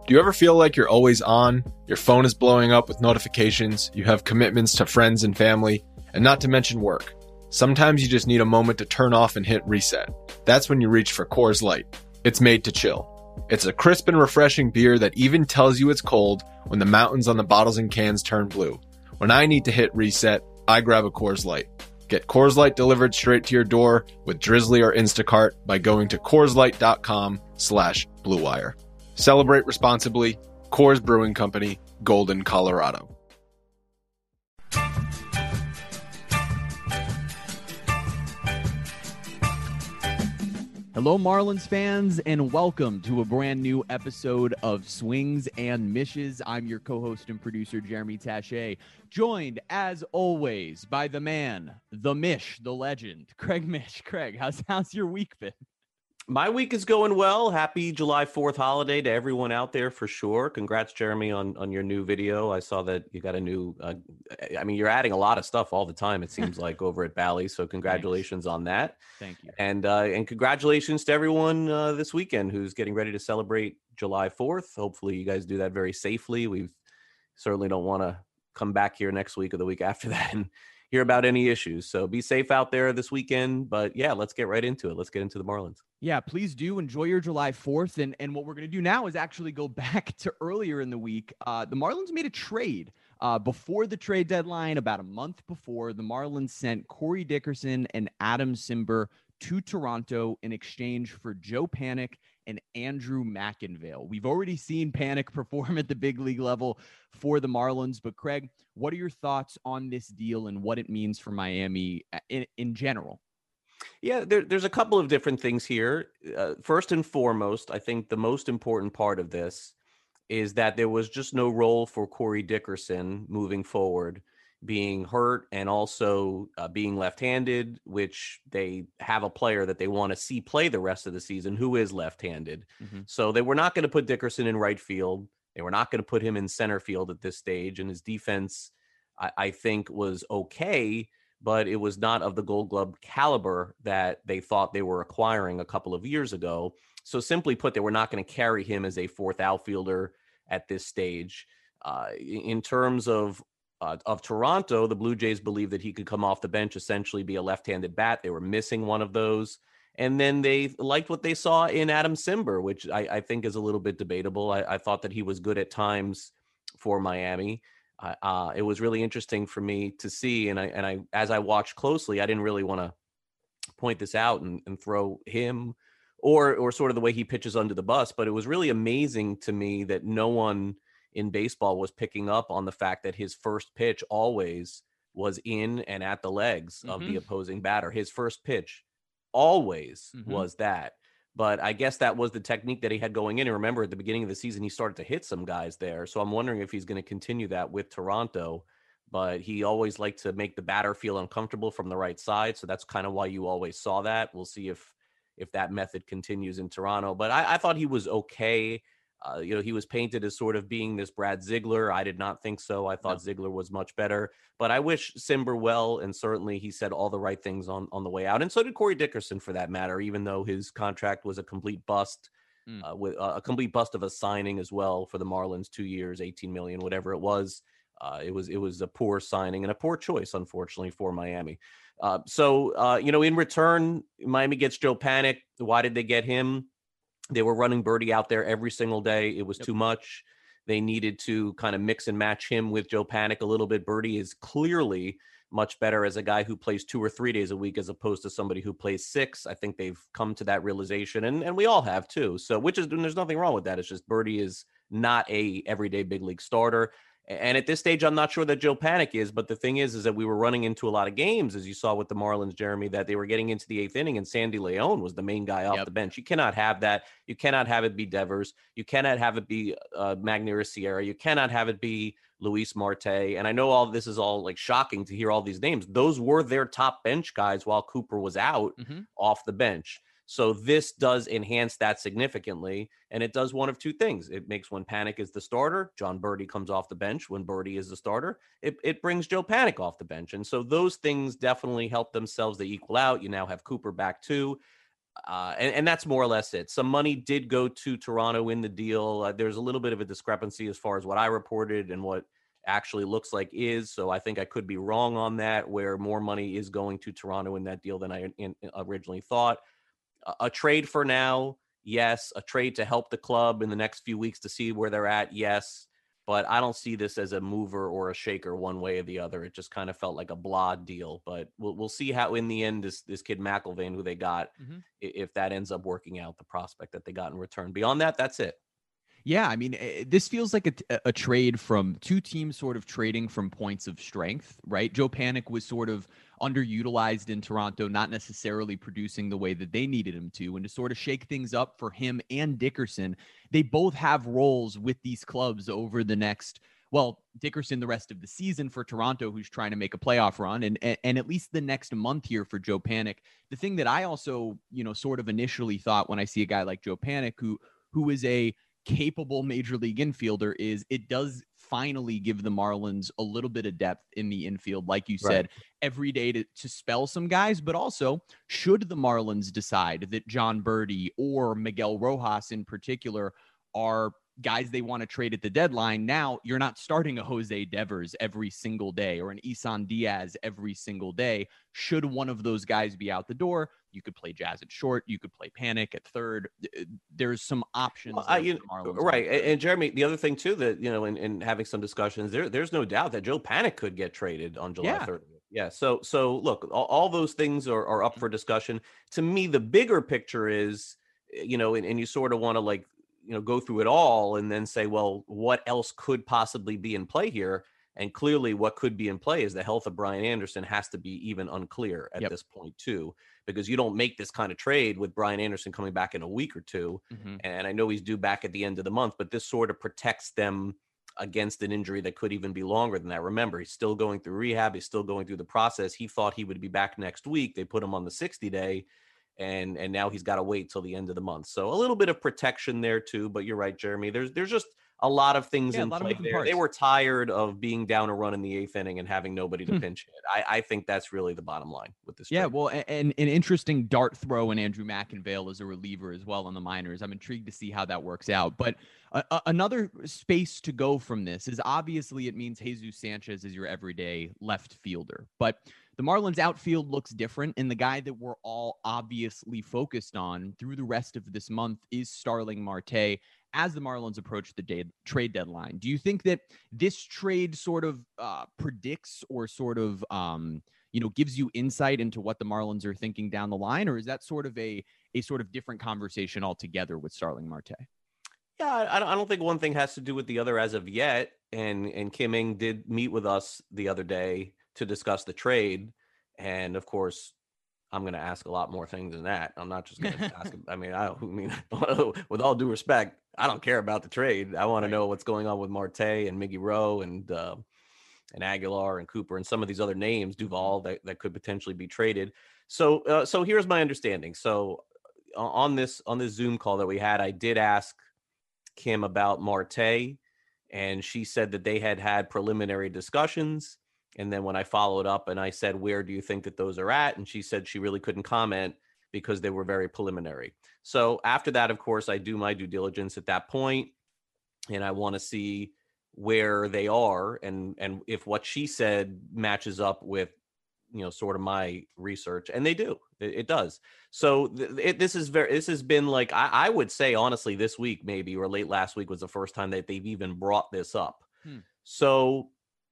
Do you ever feel like you're always on? Your phone is blowing up with notifications, you have commitments to friends and family, and not to mention work. Sometimes you just need a moment to turn off and hit reset. That's when you reach for Coors Light. It's made to chill. It's a crisp and refreshing beer that even tells you it's cold when the mountains on the bottles and cans turn blue. When I need to hit reset, I grab a Coors Light. Get Coors Light delivered straight to your door with Drizzly or Instacart by going to CoorsLight.com/Blue Wire. Celebrate responsibly. Coors Brewing Company, Golden, Colorado. Hello, Marlins fans, and welcome to a brand new episode of Swings and Mishes. I'm your co-host and producer, Jeremy Taché, joined, as always, by the man, the Mish, the legend, Craig Mish. Craig, how's your week been? My week is going well. Happy July 4th holiday to everyone out there for sure. Congrats, Jeremy, on your new video. I saw that you got a new, you're adding a lot of stuff all the time, it seems like, over at Bally. So congratulations on that. Thank you. And congratulations to everyone this weekend who's getting ready to celebrate July 4th. Hopefully you guys do that very safely. We certainly don't want to come back here next week or the week after that and hear about any issues. So be safe out there this weekend. But yeah, let's get right into it. Let's get into the Marlins. Yeah, please do enjoy your July 4th. And what we're going to do now is actually go back to earlier in the week. The Marlins made a trade before the trade deadline. About a month before, the Marlins sent Corey Dickerson and Adam Cimber to Toronto in exchange for Joe Panik and Andrew McIngvale. We've already seen Panik perform at the big league level for the Marlins. But Craig, what are your thoughts on this deal and what it means for Miami in general? Yeah, there's a couple of different things here. First and foremost, I think the most important part of this is that there was just no role for Corey Dickerson moving forward, being hurt and also being left-handed, which they have a player that they want to see play the rest of the season who is left-handed. Mm-hmm. So they were not going to put Dickerson in right field. They were not going to put him in center field at this stage. And his defense, I think, was okay, but it was not of the Gold Glove caliber that they thought they were acquiring a couple of years ago. So simply put, they were not going to carry him as a fourth outfielder at this stage. In terms of Toronto, the Blue Jays believed that he could come off the bench, essentially be a left-handed bat. They were missing one of those. And then they liked what they saw in Adam Cimber, which I think is a little bit debatable. I thought that he was good at times for Miami. It was really interesting for me to see, and I as I watched closely, I didn't really want to point this out and throw him or sort of the way he pitches under the bus, but it was really amazing to me that no one in baseball was picking up on the fact that his first pitch always was in and at the legs of the opposing batter. His first pitch always was that. But I guess that was the technique that he had going in. And remember, at the beginning of the season, he started to hit some guys there. So I'm wondering if he's going to continue that with Toronto. But he always liked to make the batter feel uncomfortable from the right side. So that's kind of why you always saw that. We'll see if that method continues in Toronto. But I thought he was okay. He was painted as sort of being this Brad Ziegler. I did not think so. I thought Ziegler was much better. But I wish Cimber well, and certainly he said all the right things on the way out. And so did Corey Dickerson, for that matter, even though his contract was a complete bust, with a complete bust of a signing as well for the Marlins, 2 years, $18 million, whatever it was. It was a poor signing and a poor choice, unfortunately, for Miami. In return, Miami gets Joe Panik. Why did they get him? They were running Birdie out there every single day. It was too much. They needed to kind of mix and match him with Joe Panik a little bit. Birdie is clearly much better as a guy who plays 2 or 3 days a week as opposed to somebody who plays 6. I think they've come to that realization, and we all have too. So, there's nothing wrong with that. It's just Birdie is not a everyday big league starter. And at this stage, I'm not sure that Joe Panik is, but the thing is that we were running into a lot of games, as you saw with the Marlins, Jeremy, that they were getting into the 8th inning and Sandy León was the main guy off the bench. You cannot have that. You cannot have it be Devers. You cannot have it be Magneuris Sierra. You cannot have it be Luis Marte. And I know all this is all like shocking to hear all these names. Those were their top bench guys while Cooper was out off the bench. So this does enhance that significantly, and it does one of two things. It makes when Panik is the starter, Jon Berti comes off the bench. When Berti is the starter, it brings Joe Panik off the bench. And so those things definitely help themselves. They equal out. You now have Cooper back too. And that's more or less it. Some money did go to Toronto in the deal. There's a little bit of a discrepancy as far as what I reported and what actually looks like is. So I think I could be wrong on that, where more money is going to Toronto in that deal than I originally thought. A trade for now, yes. A trade to help the club in the next few weeks to see where they're at, yes. But I don't see this as a mover or a shaker one way or the other. It just kind of felt like a blah deal. But we'll see how in the end this kid McIlvaine, who they got, if that ends up working out, the prospect that they got in return. Beyond that, that's it. Yeah, I mean, this feels like a trade from two teams sort of trading from points of strength, right? Joe Panik was sort of underutilized in Toronto, not necessarily producing the way that they needed him to. And to sort of shake things up for him and Dickerson, they both have roles with these clubs over the next, well, Dickerson the rest of the season for Toronto, who's trying to make a playoff run, and at least the next month here for Joe Panik. The thing that I also, sort of initially thought when I see a guy like Joe Panik, who is a capable major league infielder, is it does finally give the Marlins a little bit of depth in the infield, like you said, every day to spell some guys. But also, should the Marlins decide that John Birdie or Miguel Rojas in particular are guys they want to trade at the deadline, now you're not starting a Jose Devers every single day or an Isan Diaz every single day. Should one of those guys be out the door, you could play Jazz at short, you could play Panik at third. There's some options. Right. And Jeremy, the other thing too, that, in having some discussions, there's no doubt that Joe Panik could get traded on July 30th. Yeah. So look, all those things are up for discussion. To me, the bigger picture is, and you sort of want to go through it all and then say, well, what else could possibly be in play here? And clearly what could be in play is the health of Brian Anderson has to be even unclear at this point too, because you don't make this kind of trade with Brian Anderson coming back in a week or two. And I know he's due back at the end of the month, but this sort of protects them against an injury that could even be longer than that. Remember, he's still going through rehab. He's still going through the process. He thought he would be back next week. They put him on the 60-day. And now he's got to wait till the end of the month. So a little bit of protection there too. But you're right, Jeremy. There's just a lot of things in play there. They were tired of being down a run in the 8th inning and having nobody to pinch hit. I think that's really the bottom line with this. Yeah, well, and an interesting dart throw in Andrew McInvale as a reliever as well in the minors. I'm intrigued to see how that works out. But another space to go from this is obviously it means Jesus Sanchez is your everyday left fielder. But the Marlins outfield looks different, and the guy that we're all obviously focused on through the rest of this month is Starling Marte as the Marlins approach the trade deadline. Do you think that this trade sort of predicts or sort of, gives you insight into what the Marlins are thinking down the line, or is that sort of a sort of different conversation altogether with Starling Marte? Yeah, I don't think one thing has to do with the other as of yet. And Kim Ng did meet with us the other day to discuss the trade. And of course, I'm going to ask a lot more things than that. I'm not just going to ask. I mean, with all due respect, I don't care about the trade. I want to know what's going on with Marte and Miggy Rowe and Aguilar and Cooper and some of these other names, Duvall, that could potentially be traded. So here's my understanding. So on this Zoom call that we had, I did ask Kim about Marte, and she said that they had preliminary discussions. And then when I followed up and I said, where do you think that those are at? And she said she really couldn't comment because they were very preliminary. So after that, of course, I do my due diligence at that point, and I want to see where they are and if what she said matches up with, sort of my research. And they do. It does. So this has been like, I would say, honestly, this week maybe, or late last week was the first time that they've even brought this up. So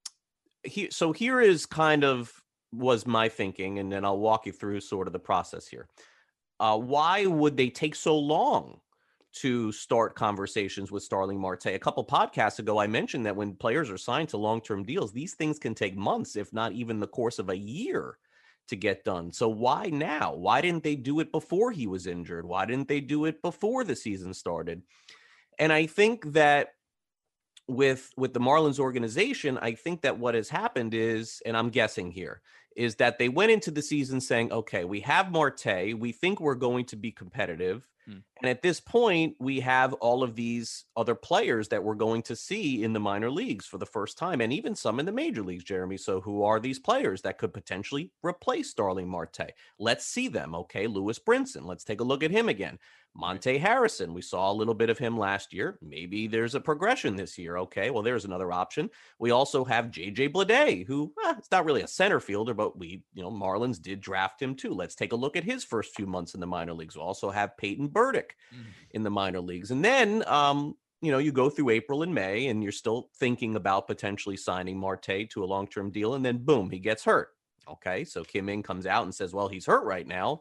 here is kind of was my thinking, and then I'll walk you through sort of the process here. Why would they take so long to start conversations with Starling Marte? A couple podcasts ago, I mentioned that when players are signed to long-term deals, these things can take months, if not even the course of a year, to get done. So why now? Why didn't they do it before he was injured? Why didn't they do it before the season started? And I think that with the Marlins organization, I think that what has happened is, and I'm guessing here, is that they went into the season saying, okay, we have Marte. We think we're going to be competitive. And at this point, we have all of these other players that we're going to see in the minor leagues for the first time, and even some in the major leagues, Jeremy. So who are these players that could potentially replace Starling Marte? Let's see them. Okay, Lewis Brinson. Let's take a look at him again. Monte Harrison. We saw a little bit of him last year. Maybe there's a progression this year. Okay, well, there's another option. We also have J.J. Bleday, who it's not really a center fielder, but Marlins did draft him too. Let's take a look at his first few months in the minor leagues. We also have Peyton Burdick in the minor leagues. And then, you go through April and May, and you're still thinking about potentially signing Marte to a long-term deal. And then, boom, he gets hurt. Okay, so Kim Ng comes out and says, well, he's hurt right now.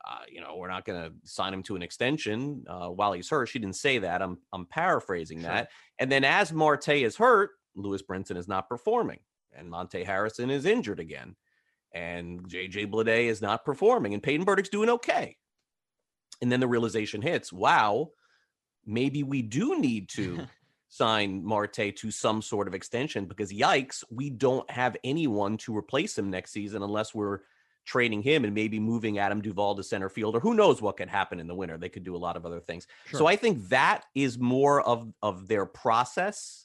We're not going to sign him to an extension while he's hurt. She didn't say that. I'm paraphrasing that. And then as Marte is hurt, Lewis Brinson is not performing, and Monte Harrison is injured again, and J.J. Bleday is not performing, and Peyton Burdick's doing okay. And then the realization hits, wow, maybe we do need to sign Marte to some sort of extension, because yikes, we don't have anyone to replace him next season unless we're trading him and maybe moving Adam Duvall to center field, or who knows what could happen in the winter. They could do a lot of other things. Sure. So I think that is more of their process,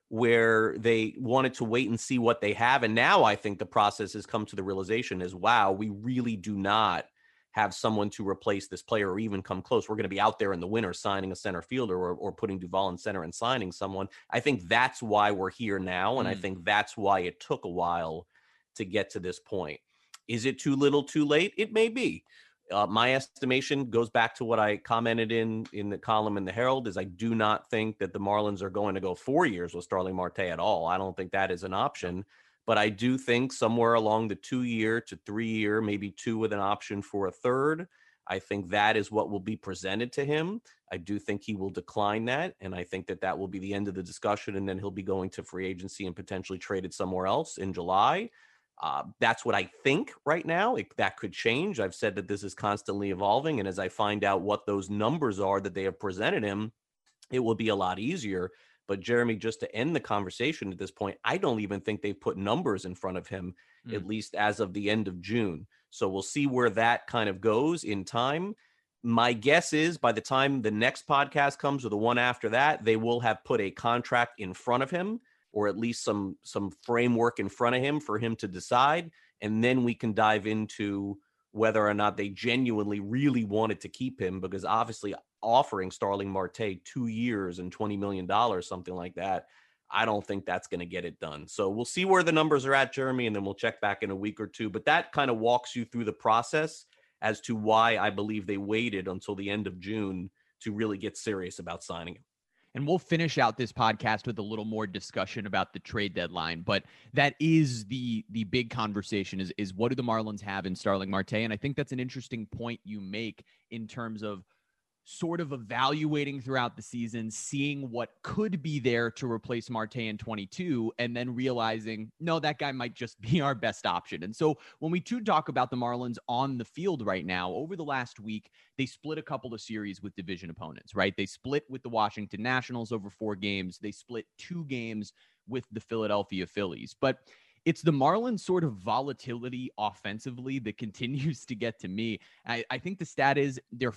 where they wanted to wait and see what they have. And now I think the process has come to the realization is, wow, we really do not have someone to replace this player or even come close. We're going to be out there in the winter signing a center fielder or putting Duvall in center and signing someone. I think that's why we're here now. And I think that's why it took a while to get to this point. Is it too little, too late? It may be. My estimation goes back to what I commented in the column in the Herald, is I do not think that the Marlins are going to go 4 years with Starling Marte at all. I don't think that is an option. But I do think somewhere along the 2 year to 3 year, maybe 2 with an option for a third, I think that is what will be presented to him. I do think he will decline that. And I think that will be the end of the discussion. And then he'll be going to free agency and potentially traded somewhere else in July. That's what I think right now. That could change. I've said that this is constantly evolving. And as I find out what those numbers are that they have presented him, it will be a lot easier. But Jeremy, just to end the conversation at this point, I don't even think they've put numbers in front of him, at least as of the end of June. So we'll see where that kind of goes in time. My guess is by the time the next podcast comes, or the one after that, they will have put a contract in front of him, or at least some framework in front of him for him to decide. And then we can dive into whether or not they genuinely really wanted to keep him, because obviously offering Starling Marte 2 years and $20 million, something like that, I don't think that's going to get it done. So we'll see where the numbers are at, Jeremy, and then we'll check back in a week or two. But that kind of walks you through the process as to why I believe they waited until the end of June to really get serious about signing him. And we'll finish out this podcast with a little more discussion about the trade deadline. But that is the big conversation is what do the Marlins have in Starling Marte? And I think that's an interesting point you make in terms of sort of evaluating throughout the season, seeing what could be there to replace Marte in 22, and then realizing, no, that guy might just be our best option. And so when we do talk about the Marlins on the field right now, over the last week, they split a couple of series with division opponents, right? They split with the Washington Nationals over 4 games. They split 2 games with the Philadelphia Phillies. But it's the Marlins sort of volatility offensively that continues to get to me. I think the stat is they're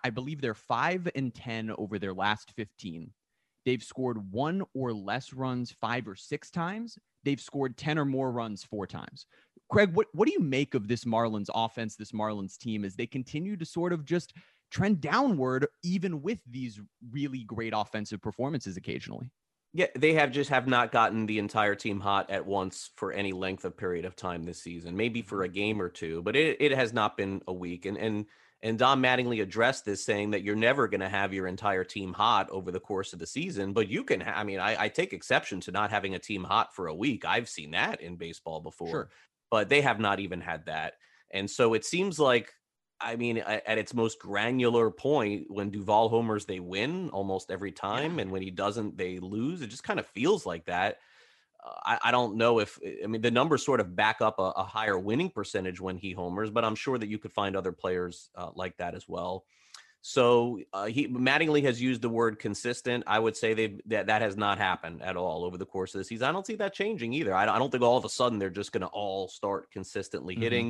5-10 over their last 15. They've scored 1 or less runs 5 or 6 times. They've scored 10 or more runs 4 times. Craig, what do you make of this Marlins offense, this Marlins team, as they continue to sort of just trend downward, even with these really great offensive performances occasionally? Yeah, they have not gotten the entire team hot at once for any length of period of time this season, maybe for a game or two, but it has not been a week. And Don Mattingly addressed this, saying that you're never going to have your entire team hot over the course of the season, but you can, I take exception to not having a team hot for a week. I've seen that in baseball before, sure, but they have not even had that. And so it seems like, at its most granular point, when Duvall homers, they win almost every time. And when he doesn't, they lose. It just kind of feels like that. I don't know if, the numbers sort of back up a higher winning percentage when he homers, but I'm sure that you could find other players like that as well. So Mattingly has used the word consistent. I would say that has not happened at all over the course of the season. I don't see that changing either. I don't think all of a sudden they're just going to all start consistently hitting.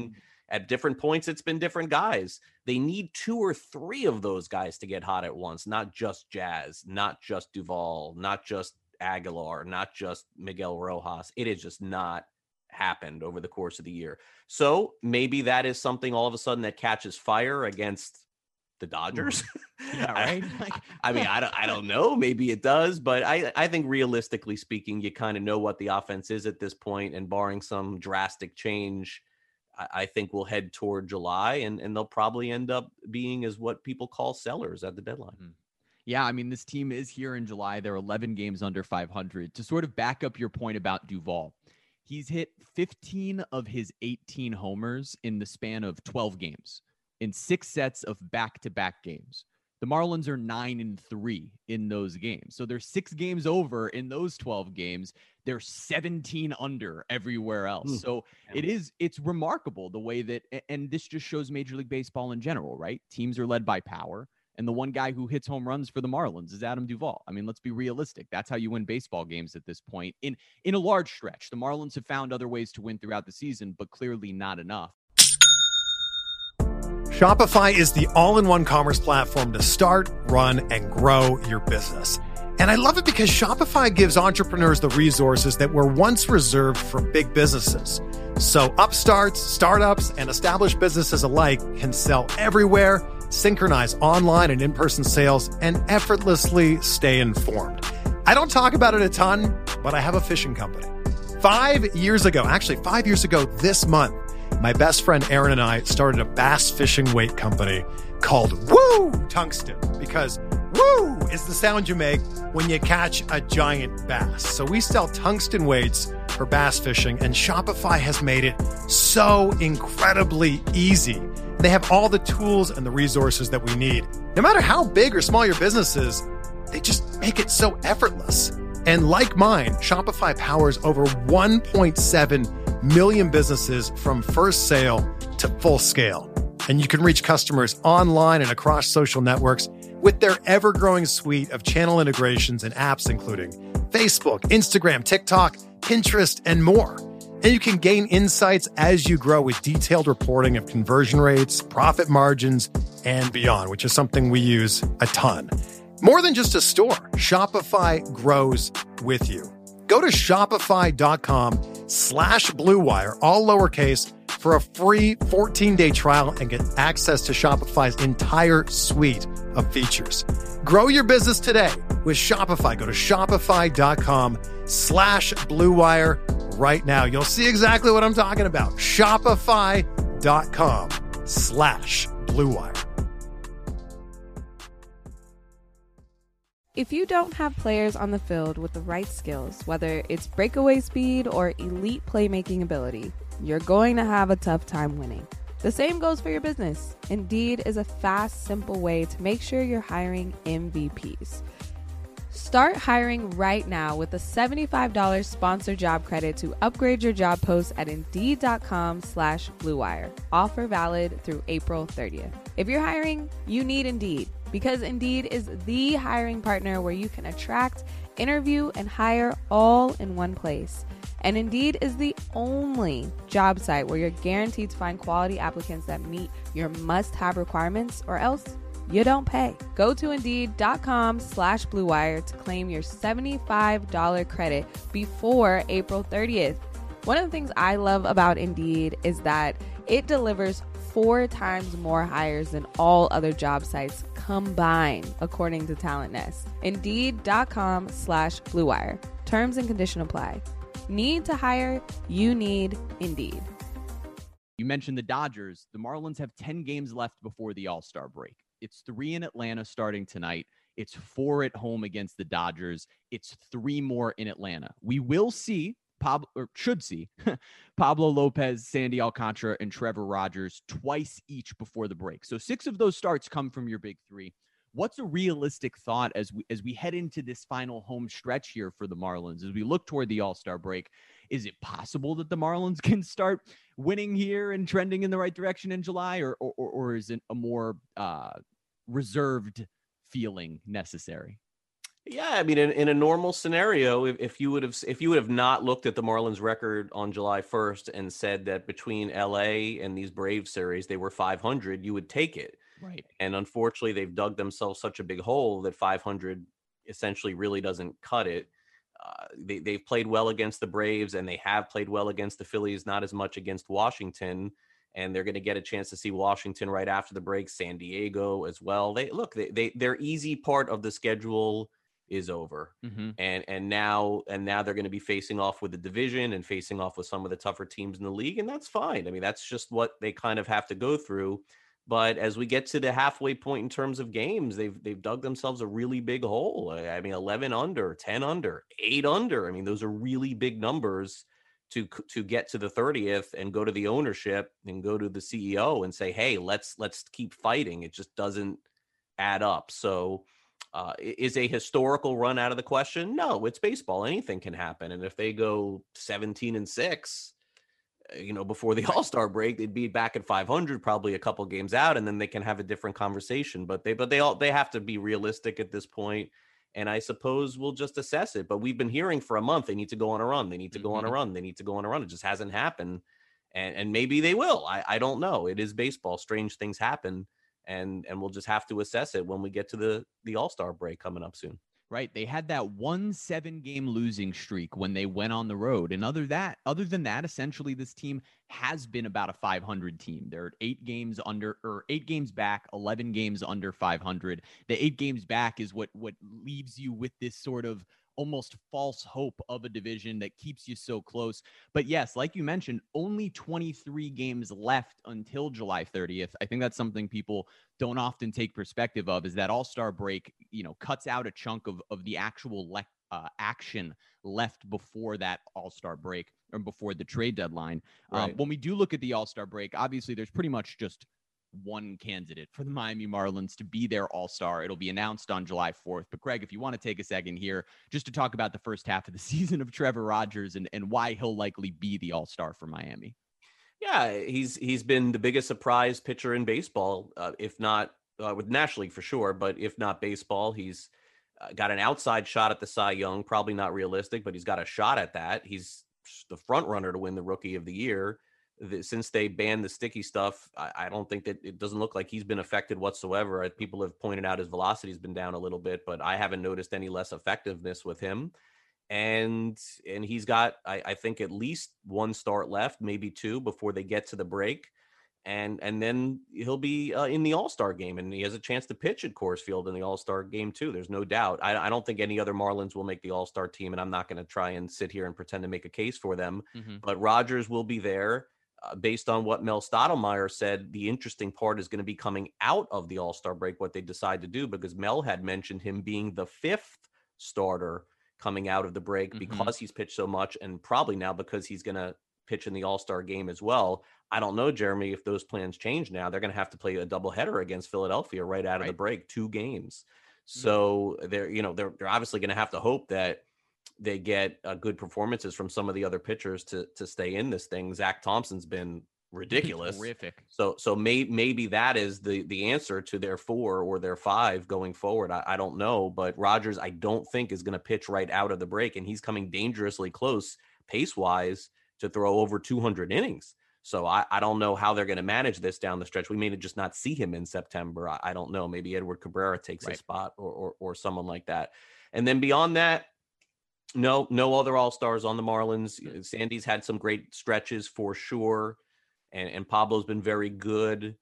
At different points, it's been different guys. They need 2 or 3 of those guys to get hot at once, not just Jazz, not just Duvall, not just Aguilar, not just Miguel Rojas. It has just not happened over the course of the year. So maybe that is something all of a sudden that catches fire against the Dodgers. Yeah, right. I mean, I don't know. Maybe it does, but I think realistically speaking, you kind of know what the offense is at this point, and barring some drastic change, I think we'll head toward July, and they'll probably end up being as what people call sellers at the deadline. Yeah, I mean, this team is here in July. They're 11 games under 500. To sort of back up your point about Duvall, he's hit 15 of his 18 homers in the span of 12 games in 6 sets of back-to-back games. The Marlins are 9-3 in those games. So they're 6 games over in those 12 games. They're 17 under everywhere else. So it's remarkable the way that, and this just shows Major League Baseball in general, right? Teams are led by power. And the one guy who hits home runs for the Marlins is Adam Duvall. I mean, let's be realistic. That's how you win baseball games at this point. In a large stretch, the Marlins have found other ways to win throughout the season, but clearly not enough. Shopify is the all-in-one commerce platform to start, run, and grow your business. And I love it because Shopify gives entrepreneurs the resources that were once reserved for big businesses. So upstarts, startups, and established businesses alike can sell everywhere, synchronize online and in-person sales, and effortlessly stay informed. I don't talk about it a ton, but I have a fishing company. 5 years ago this month, my best friend Aaron and I started a bass fishing weight company called Woo Tungsten, because woo is the sound you make when you catch a giant bass. So we sell tungsten weights for bass fishing, and Shopify has made it so incredibly easy. They have all the tools and the resources that we need. No matter how big or small your business is, they just make it so effortless. And like mine, Shopify powers over 1.7 million businesses from first sale to full scale. And you can reach customers online and across social networks with their ever-growing suite of channel integrations and apps, including Facebook, Instagram, TikTok, Pinterest, and more. And you can gain insights as you grow with detailed reporting of conversion rates, profit margins, and beyond, which is something we use a ton. More than just a store, Shopify grows with you. Go to shopify.com/Blue Wire, all lowercase, for a free 14-day trial and get access to Shopify's entire suite of features. Grow your business today with Shopify. Go to shopify.com/Blue Wire right now. You'll see exactly what I'm talking about. Shopify.com/Blue Wire. If you don't have players on the field with the right skills, whether it's breakaway speed or elite playmaking ability, you're going to have a tough time winning. The same goes for your business. Indeed is a fast, simple way to make sure you're hiring MVPs. Start hiring right now with a $75 sponsored job credit to upgrade your job post at Indeed.com/Blue Wire. Offer valid through April 30th. If you're hiring, you need Indeed, because Indeed is the hiring partner where you can attract, interview, and hire all in one place. And Indeed is the only job site where you're guaranteed to find quality applicants that meet your must-have requirements, or else you don't pay. Go to Indeed.com/Blue Wire to claim your $75 credit before April 30th. One of the things I love about Indeed is that it delivers 4 times more hires than all other job sites combined, according to Talent Nest. Indeed.com/Blue Wire. Terms and conditions apply. Need to hire? You need Indeed. You mentioned the Dodgers. The Marlins have 10 games left before the All-Star break. It's 3 in Atlanta starting tonight. It's 4 at home against the Dodgers. It's 3 more in Atlanta. We will see should see Pablo Lopez, Sandy Alcantara, and Trevor Rogers twice each before the break. So 6 of those starts come from your big 3. What's a realistic thought as we head into this final home stretch here for the Marlins, as we look toward the All-Star break? Is it possible that the Marlins can start winning here and trending in the right direction in July, or is it a more reserved feeling necessary? Yeah, I mean, in a normal scenario, if you would have not looked at the Marlins record on July 1st and said that between LA and these Braves series they were 500, you would take it. Right. And unfortunately, they've dug themselves such a big hole that 500 essentially really doesn't cut it. They've played well against the Braves, and they have played well against the Phillies, not as much against Washington. And they're going to get a chance to see Washington right after the break, San Diego as well. Their easy part of the schedule is over. Mm-hmm. And now they're going to be facing off with the division and facing off with some of the tougher teams in the league, and that's fine. I mean, that's just what they kind of have to go through. But as we get to the halfway point in terms of games, they've dug themselves a really big hole. I mean, 11 under, 10 under, 8 under. I mean, those are really big numbers to get to the 30th and go to the ownership and go to the CEO and say, hey, let's keep fighting. It just doesn't add up. So is a historical run out of the question? No, it's baseball. Anything can happen. And if they go 17-6, before the All-Star break, they'd be back at 500, probably a couple games out, and then they can have a different conversation. But they have to be realistic at this point, and I suppose we'll just assess it. But we've been hearing for a month they need to go on a run. They need to go on a run. They need to go on a run. It just hasn't happened, and maybe they will. I don't know. It is baseball. Strange things happen, and we'll just have to assess it when we get to the All-Star break coming up soon. Right. They had that 7-game losing streak when they went on the road. And other than that, essentially this team has been about a 500 team. They're 8 games back, 11 games under 500. The 8 games back is what leaves you with this sort of almost false hope of a division that keeps you so close. But yes, like you mentioned, only 23 games left until July 30th. I think that's something people don't often take perspective of, is that All-Star break, cuts out a chunk of the actual action left before that All-Star break or before the trade deadline. Right. When we do look at the All-Star break, obviously there's pretty much just one candidate for the Miami Marlins to be their All-Star. It'll be announced on July 4th. But Craig, if you want to take a second here just to talk about the first half of the season of Trevor Rogers and why he'll likely be the All-Star for Miami. Yeah, he's been the biggest surprise pitcher in baseball, if not with National League for sure, but if not baseball. He's got an outside shot at the Cy Young, probably not realistic, but he's got a shot at that. He's the front runner to win the Rookie of the Year. Since they banned the sticky stuff, I don't think that it doesn't look like he's been affected whatsoever. People have pointed out his velocity has been down a little bit, but I haven't noticed any less effectiveness with him. And he's got, I think, at least 1 start left, maybe 2 before they get to the break. And then he'll be in the All-Star game, and he has a chance to pitch at Coors Field in the All-Star game too. There's no doubt. I don't think any other Marlins will make the All-Star team, and I'm not going to try and sit here and pretend to make a case for them. Mm-hmm. But Rogers will be there. Based on what Mel Stottlemyre said, the interesting part is going to be coming out of the All-Star break, what they decide to do, because Mel had mentioned him being the 5th starter coming out of the break because he's pitched so much, and probably now because he's going to pitch in the All-Star game as well. I don't know, Jeremy, if those plans change now. They're going to have to play a doubleheader against Philadelphia right out of the break, 2 games. So they're obviously going to have to hope that they get good performances from some of the other pitchers to stay in this thing. Zach Thompson's been ridiculous. Terrific. So maybe that is the answer to their 4 or their 5 going forward. I don't know, but Rogers, I don't think is going to pitch right out of the break, and he's coming dangerously close pace-wise to throw over 200 innings. So I don't know how they're going to manage this down the stretch. We may just not see him in September. I don't know. Maybe Edward Cabrera takes his spot or someone like that. And then beyond that, no other All-Stars on the Marlins. Sandy's had some great stretches for sure. And Pablo's been very good.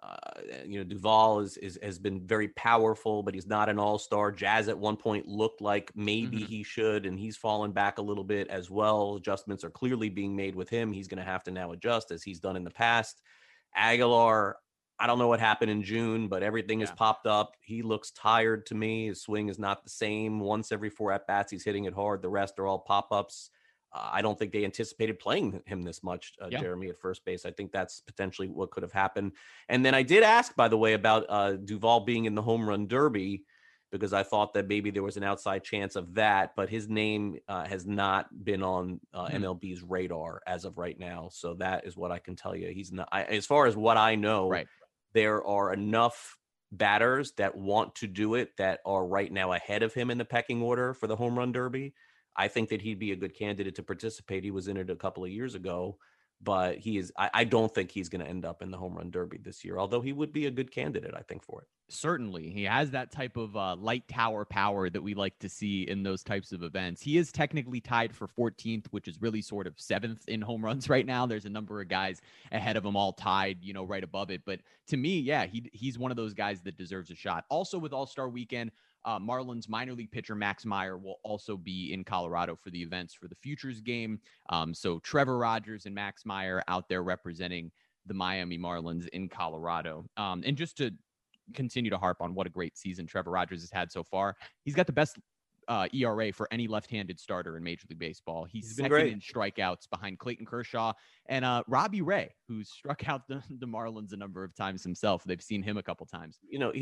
Duvall has been very powerful, but he's not an All-Star. Jazz at one point looked like maybe he should, and he's fallen back a little bit as well. Adjustments are clearly being made with him. He's going to have to now adjust as he's done in the past. Aguilar, I don't know what happened in June, but everything has popped up. He looks tired to me. His swing is not the same. Once every 4 at-bats, he's hitting it hard. The rest are all pop-ups. I don't think they anticipated playing him this much, Jeremy, at first base. I think that's potentially what could have happened. And then I did ask, by the way, about Duvall being in the home run derby, because I thought that maybe there was an outside chance of that, but his name has not been on MLB's radar as of right now. So that is what I can tell you. He's not, as far as what I know, there are enough batters that want to do it that are right now ahead of him in the pecking order for the home run derby. I think that he'd be a good candidate to participate. He was in it a couple of years ago, but I don't think he's going to end up in the home run derby this year, although he would be a good candidate, I think, for it. Certainly. He has that type of light tower power that we like to see in those types of events. He is technically tied for 14th, which is really sort of 7th in home runs right now. There's a number of guys ahead of him all tied, right above it. But to me, yeah, he's one of those guys that deserves a shot. Also with All-Star Weekend, Marlins minor league pitcher Max Meyer will also be in Colorado for the events for the Futures game. So Trevor Rogers and Max Meyer out there representing the Miami Marlins in Colorado. And just to continue to harp on what a great season Trevor Rogers has had so far, he's got the best ERA for any left-handed starter in Major League He's second great in strikeouts behind Clayton Kershaw and Robbie Ray, who's struck out the Marlins a number of times himself. They've seen him a couple times.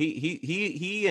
He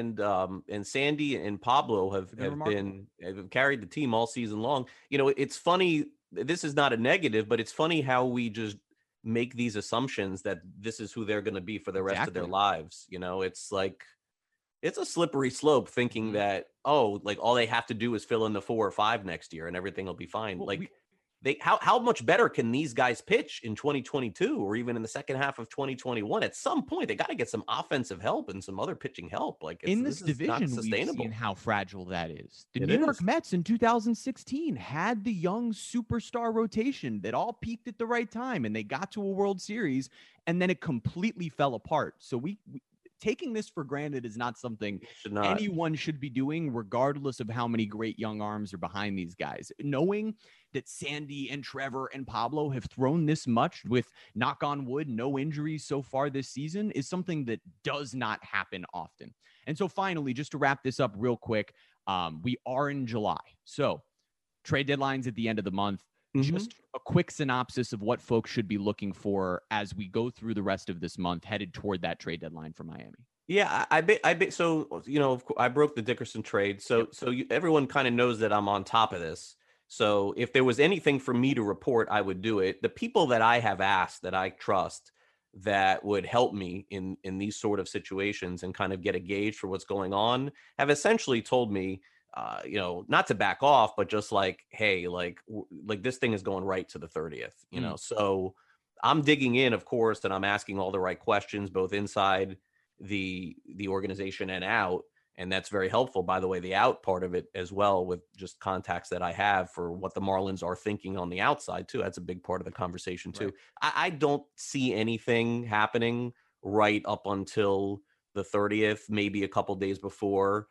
and Sandy and Pablo have carried the team all season long. It's funny. This is not a negative, but it's funny how we just make these assumptions that this is who they're going to be for the rest of their lives. It's like, it's a slippery slope thinking that, like all they have to do is fill in the 4 or 5 next year and everything will be fine. Well, how much better can these guys pitch in 2022 or even in the second half of 2021? At some point, they got to get some offensive help and some other pitching help. Like in this division, we've seen how fragile that is. The New York Mets in 2016 had the young superstar rotation that all peaked at the right time, and they got to a World Series, and then it completely fell apart. So we taking this for granted is not something anyone should be doing, regardless of how many great young arms are behind these guys. Knowing that Sandy and Trevor and Pablo have thrown this much with, knock on wood, no injuries so far this season is something that does not happen often. And so finally, just to wrap this up real quick, we are in July. So trade deadlines at the end of the month. Just a quick synopsis of what folks should be looking for as we go through the rest of this month, headed toward that trade deadline for Miami. Yeah, so, I broke the Dickerson trade. So everyone kind of knows that I'm on top of this. So if there was anything for me to report, I would do it. The people that I have asked that I trust that would help me in these sort of situations and kind of get a gauge for what's going on have essentially told me, not to back off, but just like, hey, like this thing is going right to the 30th, So I'm digging in, of course, and I'm asking all the right questions, both inside the organization and out. And that's very helpful, by the way, the out part of it as well, with just contacts that I have for what the Marlins are thinking on the outside too. That's a big part of the conversation too. Right. I don't see anything happening right up until the 30th, maybe a couple days before.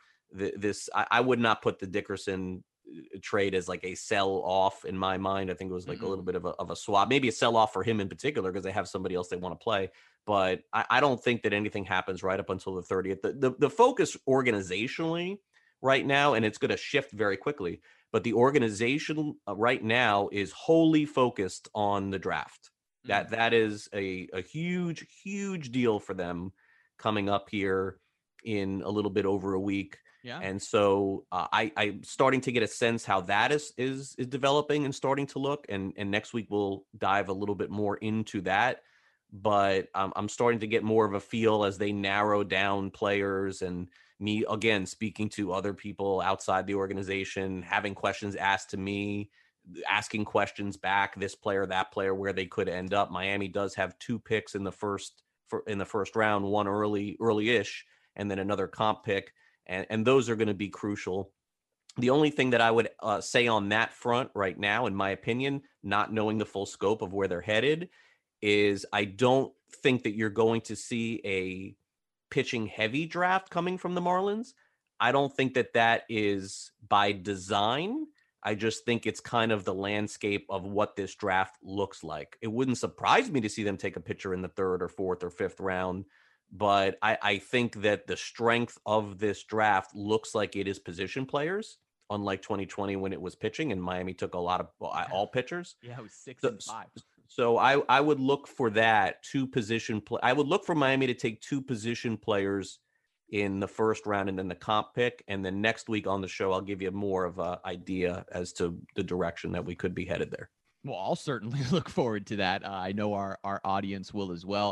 I would not put the Dickerson trade as like a sell off in my mind. I think it was like a little bit of a swap, maybe a sell off for him in particular, because they have somebody else they want to play. But I don't think that anything happens right up until the 30th. The focus organizationally right now, and it's going to shift very quickly, but the organization right now is wholly focused on the draft. That is a huge, huge deal for them coming up here in a little bit over a week. Yeah. And so I'm starting to get a sense how that is developing and starting to look. And next week we'll dive a little bit more into that. But I'm starting to get more of a feel as they narrow down players, and me, again, speaking to other people outside the organization, having questions asked to me, asking questions back, this player, that player, where they could end up. Miami does have 2 picks in the first round, one early-ish, and then another comp pick. And those are going to be crucial. The only thing that I would say on that front right now, in my opinion, not knowing the full scope of where they're headed, is I don't think that you're going to see a pitching heavy draft coming from the Marlins. I don't think that is by design. I just think it's kind of the landscape of what this draft looks like. It wouldn't surprise me to see them take a pitcher in the 3rd or 4th or 5th round. But I think that the strength of this draft looks like it is position players, unlike 2020 when it was pitching and Miami took a lot of all pitchers. Yeah, it was 6 and 5. So I would look for that, 2 position I would look for Miami to take 2 position players in the first round and then the comp pick. And then next week on the show, I'll give you more of an idea as to the direction that we could be headed there. Well, I'll certainly look forward to that. I know our audience will as well.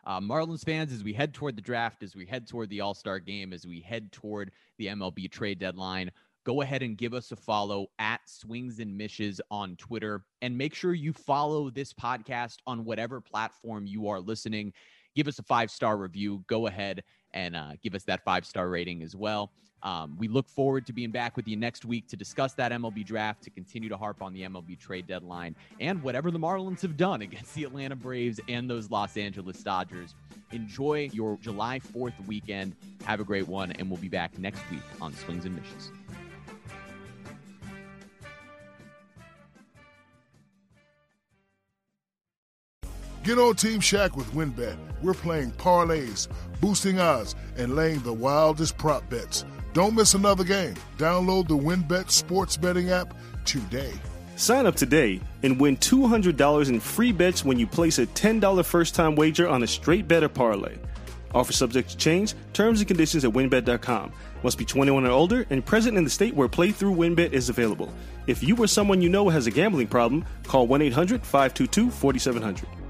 Marlins fans, as we head toward the draft, as we head toward the All-Star game, as we head toward the MLB trade deadline, go ahead and give us a follow at Swings and Mishes on Twitter, and make sure you follow this podcast on whatever platform you are listening. Give us a 5-star review. Go ahead and give us that 5-star rating as well. We look forward to being back with you next week to discuss that MLB draft, to continue to harp on the MLB trade deadline and whatever the Marlins have done against the Atlanta Braves and those Los Angeles Dodgers. Enjoy your July 4th weekend. Have a great one, and we'll be back next week on Swings and Mishes. Get on Team Shaq with WinBet. We're playing parlays, boosting odds, and laying the wildest prop bets. Don't miss another game. Download the WinBet sports betting app today. Sign up today and win $200 in free bets when you place a $10 first-time wager on a straight bet or parlay. Offer subject to change. Terms and conditions at winbet.com. Must be 21 or older and present in the state where playthrough WinBet is available. If you or someone you know has a gambling problem, call 1-800-522-4700.